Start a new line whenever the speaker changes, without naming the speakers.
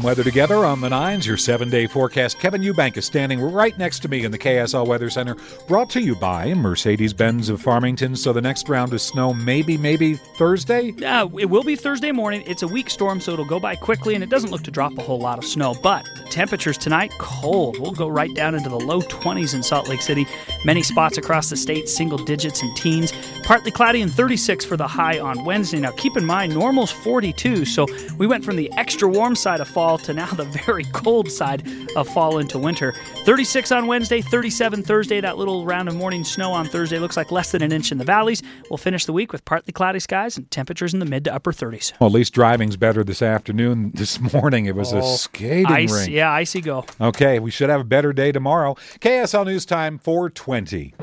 weather together on the 9s, your 7-day forecast. Kevin Eubank is standing right next to me in the KSL Weather Center, brought to you by Mercedes-Benz of Farmington. So the next round of snow maybe Thursday?
It will be Thursday morning. It's a weak storm, so it'll go by quickly, and it doesn't look to drop a whole lot of snow. But the temperatures tonight, cold. We'll go right down into the low 20s in Salt Lake City. Many spots across the state, single digits and teens. Partly cloudy and 36 for the high on Wednesday. Now, keep in mind, normal's 42, so we went from the extra warm side of fall to now the very cold side of fall into winter. 36 on Wednesday, 37 Thursday. That little round of morning snow on Thursday looks like less than an inch in the valleys. We'll finish the week with partly cloudy skies and temperatures in the mid to upper 30s.
Well, at least driving's better this afternoon. This morning it was a skating rink.
Yeah, icy go.
Okay, we should have a better day tomorrow. KSL News Time, 4:20.